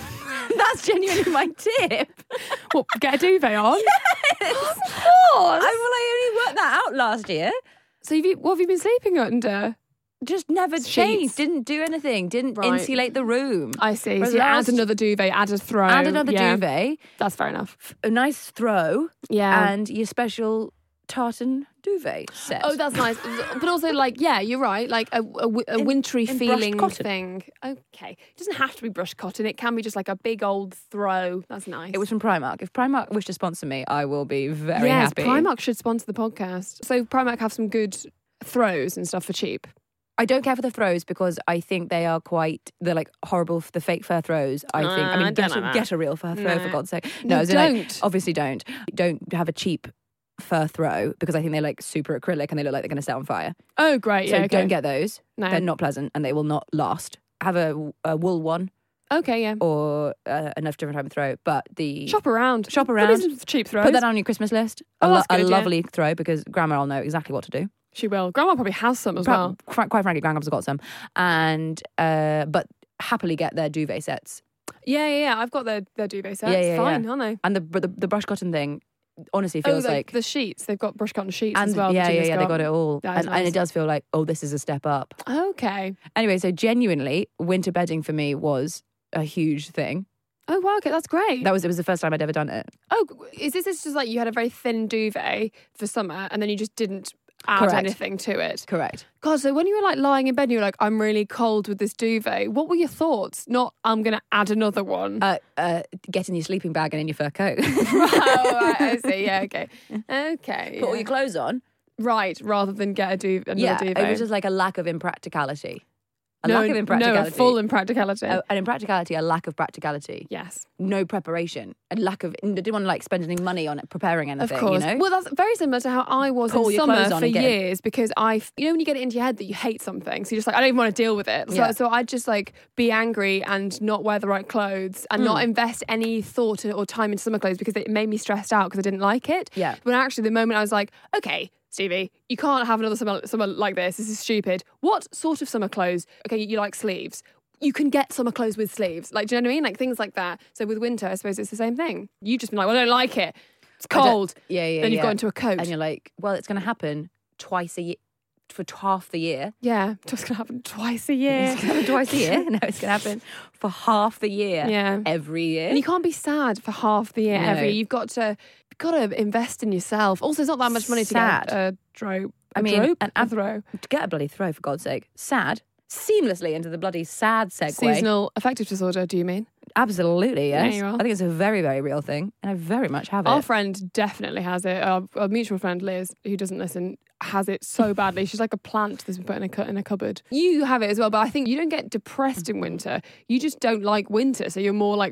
that's genuinely my tip. What, get a duvet on? Yes. Of course. I, well, I only worked that out last year. So have you, what have you been sleeping under? Just never Sheets. changed. Didn't do anything. Didn't Right. insulate the room. I see. Whereas So you add last- another duvet, add a throw. Add another Yeah, duvet, That's fair enough. a nice throw, Yeah. and your special tartan duvet set. Oh, that's nice. But also, like, yeah, you're right. Like a, a, wi- a In- wintry in brushed feeling cotton. thing. Okay. It doesn't have to be brushed cotton. It can be just like a big old throw. That's nice. It was from Primark. If Primark wish to sponsor me, I will be very yes, happy. Primark should sponsor the podcast. So Primark have some good throws and stuff for cheap. I don't care for the throws because I think they are quite, they're like horrible, the fake fur throws. I think, Uh, I I mean, don't get, like a, that. get a real fur throw No. for God's sake. No, as in, like, don't. obviously don't. Don't have a cheap fur throw because I think they're like super acrylic and they look like they're going to set on fire. Oh, great. So Yeah, okay. don't get those. No. They're not pleasant and they will not last. Have a, a wool one Okay, yeah. or uh, enough different type of throw, but the Shop around. Shop There'll be around. some cheap throws. put that on your Christmas list. Oh, a, that's a good, yeah. lovely throw because Grandma will know exactly what to do. She will. Grandma probably has some as Pra- well. fr- quite frankly, Grandma's got some, and uh, but happily get their duvet sets. Yeah, yeah, yeah. I've got their, their duvet sets. Yeah, yeah, Fine, yeah. aren't they? And the the, the brush cotton thing, honestly, Oh, feels the, like the sheets. They've got brush cotton sheets and as well. yeah, that yeah, Gina's yeah, they got it all, That is and, and nice. it does feel like oh, this is a step up. Okay. Anyway, so genuinely, winter bedding for me was a huge thing. Oh, wow. Okay, that's great. That was it was the first time I'd ever done it. oh, is this is just like you had a very thin duvet for summer and then you just didn't add Correct. anything to it? Correct. God, so when you were like lying in bed and you were like, I'm really cold with this duvet, what were your thoughts? Not, I'm going to add another one. Uh, uh, get in your sleeping bag and in your fur coat. oh, right, I see. Yeah, okay. Okay. Put all yeah. your clothes on. Right, rather than get a duvet, another Yeah, duvet. it was just like a lack of impracticality. A no, lack of no, impracticality. a full impracticality. Uh, an impracticality, a lack of practicality. yes. No preparation, a lack of. I didn't want to like spend any money on it, preparing anything. Of course. You know? Well, that's very similar to how I was Pull in your summer clothes on for and get- years because I, you know, when you get it into your head that you hate something, so you're just like, I don't even want to deal with it. So, Yeah. so I'd just like be angry and not wear the right clothes and Hmm. not invest any thought or time into summer clothes because it made me stressed out because I didn't like it. Yeah. When actually, the moment I was like, okay, Stevie, you can't have another summer, summer like this. This is stupid. What sort of summer clothes? Okay, you like sleeves. You can get summer clothes with sleeves. Like, do you know what I mean? Like things like that. So with winter, I suppose it's the same thing. You've just been like, well, I don't like it. It's I don't- cold. Yeah, yeah. Then you've yeah. got into a coat. and you're like, well, it's going to happen twice a year for t- half the year. Yeah, it's going to happen twice a year. It's going to happen twice a year. No, it's going to happen for half the year. Yeah. Every year. And you can't be sad for half the year No. every. You've got to, you've got to invest in yourself. Also, it's not that much money to Sad. get a throw. I a mean, drope, an a ab- throw. To get a bloody throw, for God's sake. Sad. Seamlessly into the bloody sad segue. Seasonal affective disorder, do you mean? Absolutely, yes. you are. I think it's a very, very real thing. And I very much have Our it. friend definitely has it. Our, our mutual friend Liz, who doesn't listen, has it so badly. She's like a plant that's been put in a, cu- in a cupboard. You have it as well, but I think you don't get depressed in winter. You just don't like winter, so you're more like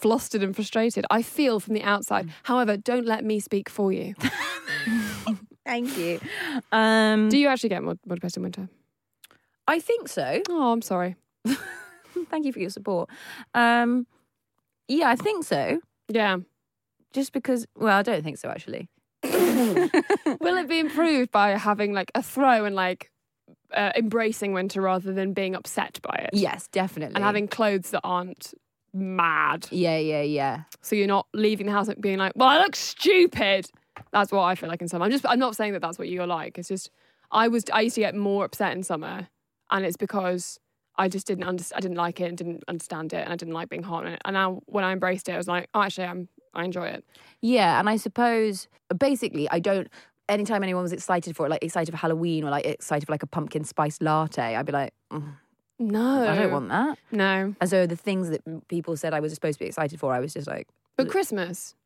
flustered and frustrated. I feel from the outside. However, don't let me speak for you. Thank you. Um, Do you actually get more, more depressed in winter? I think so. Oh, I'm sorry. Thank you for your support. Um, yeah, I think so. Yeah. Just because, well, I don't think so, actually. Will it be improved by having like a throw and like uh, embracing winter rather than being upset by it? Yes, definitely. And having clothes that aren't mad. Yeah, yeah, yeah. So you're not leaving the house and being like, well, I look stupid. That's what I feel like in summer. I'm just, I'm not saying that that's what you're like. It's just, I was, I used to get more upset in summer, and it's because I just didn't understand, I didn't like it and didn't understand it, and I didn't like being hot in it. And now when I embraced it, I was like, oh, actually, I'm, I enjoy it. Yeah, and I suppose, basically, I don't, anytime anyone was excited for it, like excited for Halloween or like excited for like a pumpkin spice latte, I'd be like, mm, No. I don't want that. No. And so the things that people said I was supposed to be excited for, I was just like, But Christmas?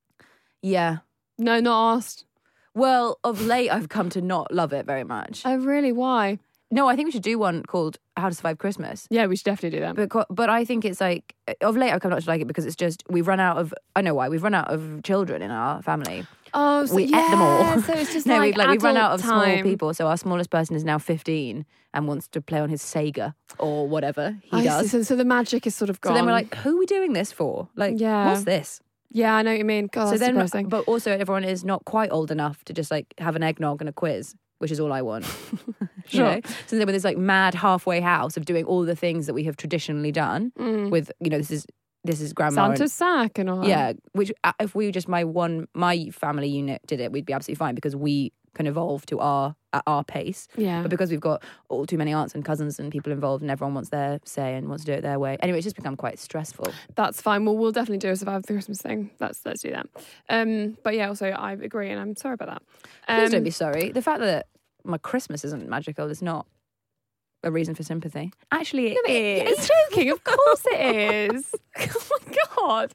yeah. No, not asked. Well, of late, I've come to not love it very much. Oh, really? Why? No, I think we should do one called How to Survive Christmas. Yeah, we should definitely do that. But, co- but I think it's like, of late I've come not to like it because it's just, we've run out of, I know why, we've run out of children in our family. Oh, so we yeah, ate them all. So it's just no, like we've, like, we've run out of time. small people. So our smallest person is now fifteen and wants to play on his Sega or whatever he I see. does. So, so the magic is sort of gone. So then we're like, who are we doing this for? Like, Yeah. what's this? yeah, I know what you mean. God, so that's then, depressing. but also everyone is not quite old enough to just like have an eggnog and a quiz, which is all I want. You Sure. know? So then with this like mad halfway house of doing all the things that we have traditionally done Mm. with, you know, this is this is grandma. and- Santa's sack and all that. yeah, which uh, if we just my one my family unit did it, we'd be absolutely fine because we can evolve to our at our pace. Yeah. But because we've got all too many aunts and cousins and people involved, and everyone wants their say and wants to do it their way. Anyway, it's just become quite stressful. That's fine. Well, we'll definitely do a Survive the Christmas thing. Let's let's do that. Um, but yeah, also I agree, and I'm sorry about that. Please Um, don't be sorry. The fact that my Christmas isn't magical is not a reason for sympathy. Actually, it Are you is. joking? Of course it is. Oh my god.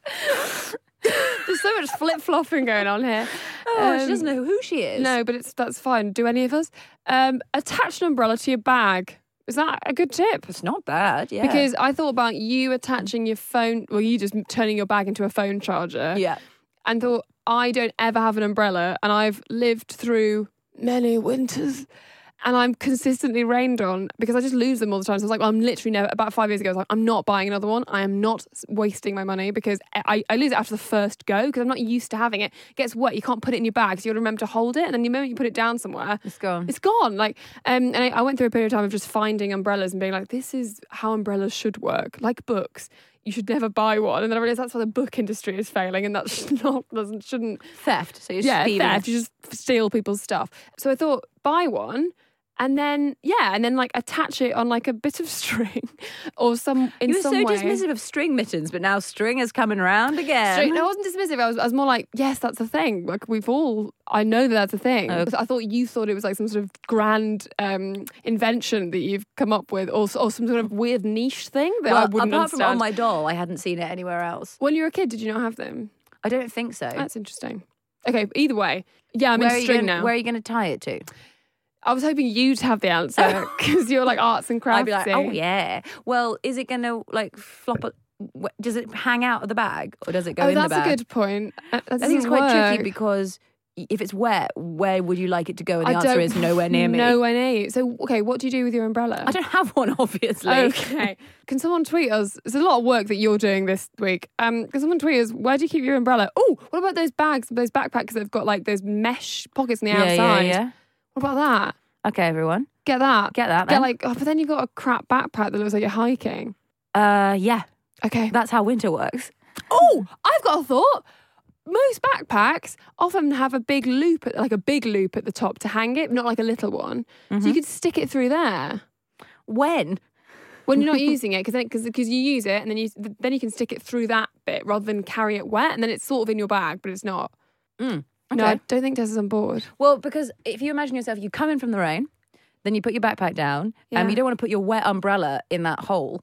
There's so much flip flopping going on here. Oh, she Um, doesn't know who she is. No, but it's that's fine. Do any of us? Um, attach an umbrella to your bag. Is that a good tip? It's not bad. Yeah. Because I thought about you attaching your phone, well, you just turning your bag into a phone charger, yeah. and thought, I don't ever have an umbrella, and I've lived through many winters, and I'm consistently rained on because I just lose them all the time. So I was like, well, I'm literally never, about five years ago, I was like, I'm not buying another one. I am not wasting my money because I, I lose it after the first go because I'm not used to having it. It gets wet, you can't put it in your bag, so you got to remember to hold it, and then the moment you put it down somewhere, It's gone. it's gone. Like, um, and I, I went through a period of time of just finding umbrellas and being like, this is how umbrellas should work. Like books, you should never buy one. And then I realised that's why the book industry is failing, and that's not doesn't shouldn't. Theft. So you're Yeah, stealing. theft. You just steal people's stuff. So I thought, buy one. And then, yeah, and then like attach it on like a bit of string or some in You were some so way. dismissive of string mittens, but now string is coming around again. Straight, no, I wasn't dismissive. I was, I was more like, yes, that's a thing. Like we've all, I know that that's a thing. Okay. I thought you thought it was like some sort of grand um, invention that you've come up with, or, or some sort of weird niche thing that Well, I wouldn't apart understand. from on my doll, I hadn't seen it anywhere else. When you were a kid, did you not have them? I don't think so. That's interesting. Okay, either way, yeah, I'm where, in are you string gonna, now. where are you going to tie it to? I was hoping you'd have the answer because you're like arts and craftsy. I'd be like, oh yeah. Well, is it going to like flop? A, wh- does it hang out of the bag or does it go Oh, in the that's bag? a good point. Uh, That I think it's doesn't quite tricky work. because if it's wet, where would you like it to go? And the I answer don't- is nowhere near me. Nowhere near you. So, okay, what do you do with your umbrella? I don't have one, obviously. Okay. Can someone tweet us? There's a lot of work that you're doing this week. Um, can someone tweet us? Where do you keep your umbrella? Oh, what about those bags, those backpacks that have got like those mesh pockets on the Yeah, yeah, outside? yeah. What about that? Okay, everyone, Get that. get that. Get Then. like, oh, but then you've got a crap backpack that looks like you're hiking. uh, yeah, Okay. that's how winter works. Oh, I've got a thought. Most backpacks often have a big loop, at, like a big loop at the top to hang it, not like a little one. So you could stick it through there When? when you're not using it, because because because you use it and then you then you can stick it through that bit rather than carry it wet, and then it's sort of in your bag, but it's not. Mm, No, I okay. don't think Tess is on board. Well, because if you imagine yourself, you come in from the rain, then you put your backpack down, Yeah. and you don't want to put your wet umbrella in that hole.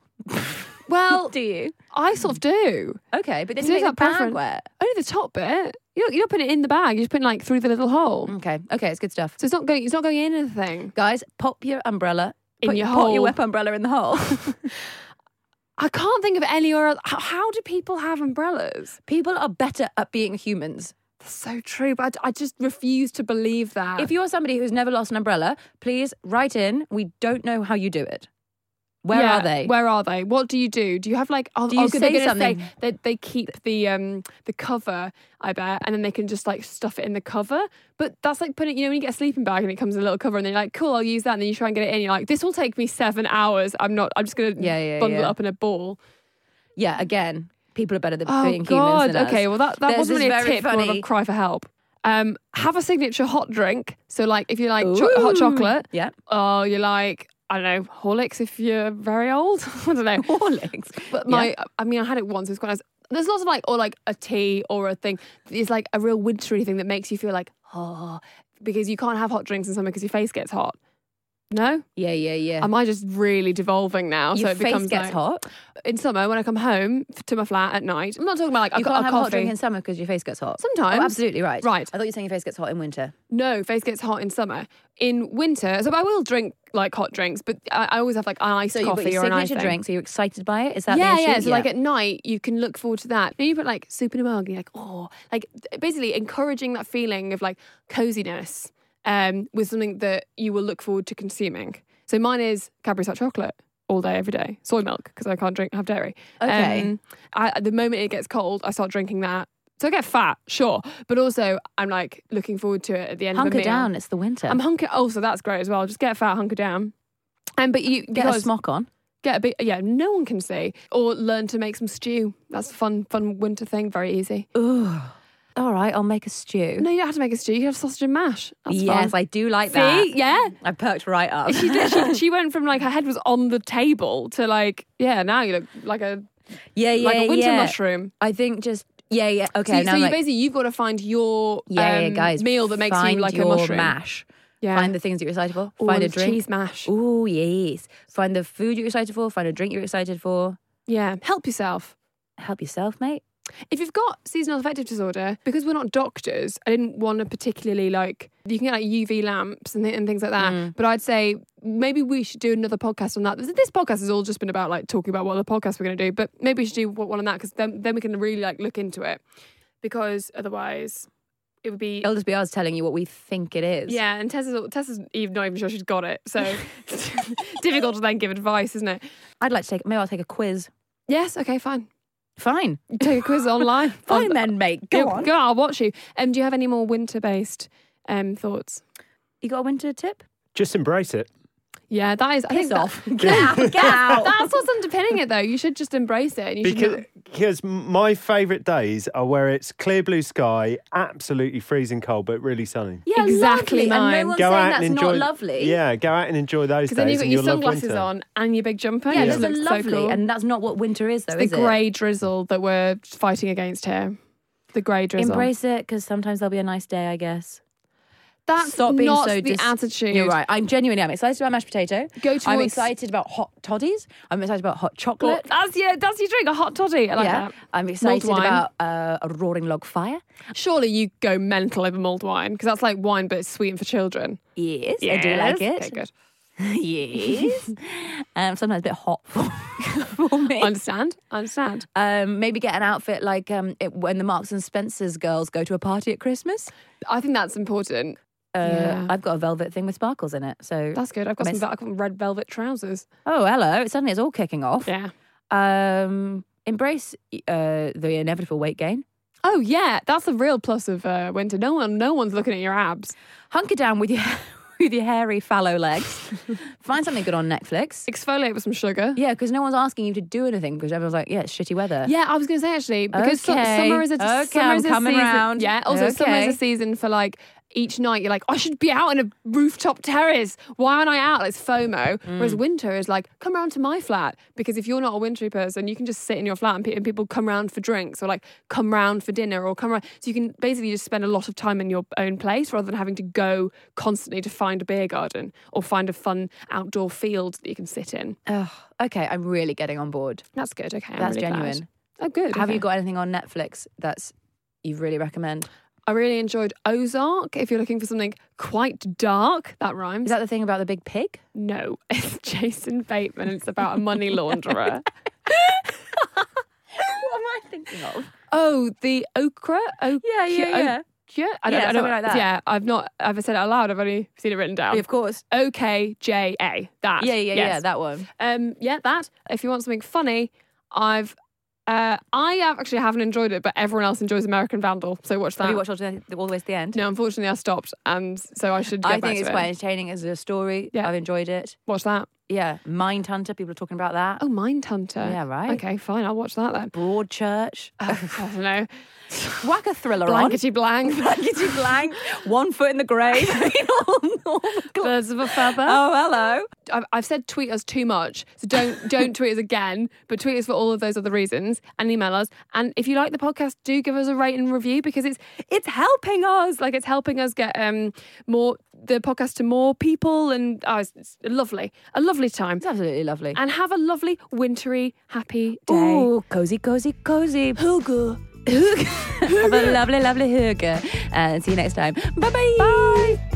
Well, Do you? I sort of do. Okay, but then So you is make the that bag preference? wet. Only the top bit. You're, you're putting it in the bag. You're just putting like through the little hole. Okay, okay, it's good stuff. So it's not going. It's not going in anything. Guys, pop your umbrella In put, your put your hole. wet umbrella in the hole. I can't think of anywhere else. How, how do people have umbrellas? People are better at being humans. That's so true, but I, I just refuse to believe that. If you're somebody who's never lost an umbrella, please write in. We don't know how you do it. Where Yeah, are they? Where are they? What do you do? Do you have like? Oh, Do you oh, say they're gonna something? Say they they keep the um the cover, I bet, and then they can just like stuff it in the cover. But that's like putting, you know, when you get a sleeping bag and it comes in a little cover, and then you're like, cool, I'll use that, and then you try and get it in. You're like, this will take me seven hours. I'm not. I'm just gonna Yeah, yeah, bundle it yeah. up in a ball. Yeah, again, people are better than Oh being God. humans than us. Okay. Well, that that There's wasn't this really a very tip, more of a funny- cry for help. Um, have a signature hot drink. So like, if you like cho- hot Ooh. chocolate, Yeah. or you like, I don't know, Horlicks if you're very old. I don't know. Horlicks. But my, I mean, I had it once. It was quite nice. There's lots of like, or like a tea or a thing. It's like a real wintry thing that makes you feel like, oh, because you can't have hot drinks in summer because your face gets hot. No? Yeah, yeah, yeah. Am I just really devolving now? Your so it face becomes gets like, hot. In summer, when I come home to my flat at night, I'm not talking about like You I've got can't a have a hot coffee. drink in summer because your face gets hot. Sometimes. Oh, absolutely right. Right. I thought you were saying your face gets hot in winter. No, face gets hot in summer. In winter, so I will drink like hot drinks, but I, I always have like an iced So you've got coffee your or an iced signature thing. drink, so you're excited by it? Is that yeah, the issue? yeah. So like at night, you can look forward to that. Then you put like soup in a mug, and you're like, oh, like basically encouraging that feeling of like coziness um, with something that you will look forward to consuming. So mine is Cadbury's hot chocolate all day, every day. Soy milk because I can't drink have dairy. Okay. Um, I, the moment it gets cold, I start drinking that. So I get fat, sure, but also I'm like looking forward to it at the end Hunker of the meal. down, it's the winter. I'm hunker. Oh, so that's great as well. Just get fat, hunker down. And but you Get because a smock on. get a bit. Yeah, no one can see. Or learn to make some stew. That's a fun, fun winter thing. Very easy. Ooh. All right, I'll make a stew. No, you don't have to make a stew. You can have sausage and mash. That's yes, fun. I do like See, that. yeah. I perked right up. She did. She, she went from like her head was on the table to like, yeah. Now you look like a yeah, yeah, like a winter yeah. mushroom. I think just yeah, yeah. Okay, So, now so you like, basically you've got to find your yeah, um, yeah, guys. meal that makes find you like your a mushroom. mash. Yeah. Find the things that you're excited for. Or find a the drink. cheese mash. Oh yes. Find the food you're excited for. Find a drink you're excited for. Yeah. Help yourself. Help yourself, mate. If you've got seasonal affective disorder, because we're not doctors, I didn't want to particularly like, you can get like U V lamps and, th- and things like that. Mm. But I'd say maybe we should do another podcast on that. This, this podcast has all just been about like talking about what other podcasts we're going to do, but maybe we should do one on that because then, then we can really like look into it because otherwise it would be. It'll just be us telling you what we think it is. Yeah, and Tessa's, Tessa's even not even sure she's got it. So it's difficult to then give advice, isn't it? I'd like to take. Maybe I'll take a quiz. Yes, okay, fine. Fine. Take a quiz online. Fine On- then, mate. Go Yeah, on. Go on, I'll watch you. Um, do you have any more winter-based um, thoughts? You got a winter tip? Just embrace it. Yeah, that is. I Piss think that- off. Get out. Get out. That's what's underpinning it, though. You should just embrace it. And you should Because, not- because my favourite days are where it's clear blue sky, absolutely freezing cold, but really sunny. Yeah, Exactly lovely. And mine. no one's Go saying out that's and enjoy. not lovely. Yeah, go out and enjoy those days. Because then you've got and your you'll love sunglasses winter. on and your big jumper. Yeah, It those just are looks lovely, so cool. and that's not what winter is, though, It's is the it? grey drizzle that we're fighting against here. The grey drizzle. Embrace it, because sometimes there'll be a nice day, I guess. That's Stop being not so the dis- attitude. You're right. I'm genuinely. I'm excited about mashed potato. Go I'm towards- excited about hot toddies. I'm excited about hot Well, chocolate. that's your, that's your drink, a hot toddy. I like yeah. that. I'm excited wine. about uh, a roaring log fire. Surely you go mental over mulled wine because that's like wine but it's sweetened for children. Yes, I do like it. Okay, good. yes. um, sometimes a bit hot for, for me. Understand? Understand. Um, maybe get an outfit like um, it, when the Marks and Spencer's girls go to a party at Christmas. I think that's important. Uh, Yeah. I've got a velvet thing with sparkles in it. So That's good. I've got some Miss- vel- I've got red velvet trousers. oh, hello! Suddenly it's all kicking off. Yeah. Um, embrace uh, the inevitable weight gain. Oh yeah, that's the real plus of uh, winter. No one, no one's looking at your abs. Hunker down with your with your hairy fallow legs. Find something good on Netflix. Exfoliate with some sugar. Yeah, because no one's asking you to do anything because everyone's like, yeah, it's shitty weather. Yeah, I was going to say actually because su- Okay. summer is a Okay, summer I'm is a coming season. round. Yeah, also summer Okay. is a season for like each night you're like, I should be out in a rooftop terrace. Why aren't I out? It's FOMO. Whereas Mm. winter is like, come round to my flat because if you're not a wintry person, you can just sit in your flat and, pe- and people come round for drinks or like come round for dinner or come round. So you can basically just spend a lot of time in your own place rather than having to go constantly to find a beer garden or find a fun outdoor field that you can sit in. Ugh, okay, I'm really getting on board. That's good. Okay, I'm That's really glad. genuine. Oh, good. Have okay. you got anything on Netflix that's you really recommend? I really enjoyed Ozark. If you're looking for something quite dark, that rhymes. Is that the thing about the big pig? No, it's Jason Bateman. It's about a money launderer What am I thinking of? Oh, the okra? Okra? Yeah, yeah, yeah. Yeah, I don't, Yeah, I don't something like that. Yeah, I've not ever said it out loud. I've only seen it written down. Of course. O K J A. That. Yeah, yeah, yes. yeah, that one. Um, yeah, that. If you want something funny, I've. Uh, I have actually haven't enjoyed it, but everyone else enjoys American Vandal, so watch that. Have you watched all the, all the way to the end? No, unfortunately, I stopped, and so I should. Get I back think to it's it. quite entertaining as a story. Yeah. I've enjoyed it. Watch that. Yeah. Mindhunter, people are talking about that. Oh, Mindhunter. Yeah, right. Okay, fine. I'll watch that then. Broadchurch. I don't know. Whack a thriller on. Blankety blank. Blankety blank. One foot in the grave. Birds of a feather. Oh, hello. I've, I've said tweet us too much, so don't don't tweet us again. But tweet us for all of those other reasons and email us. And if you like the podcast, do give us a rate and review because it's it's helping us. Like it's helping us get um more the podcast to more people, and oh, it's, it's lovely, a lovely time. It's absolutely lovely. And have a lovely wintry happy day. Ooh, cozy, cozy, cozy. Hooga. Have a lovely, lovely hooga. And see you next time. Bye-bye. Bye.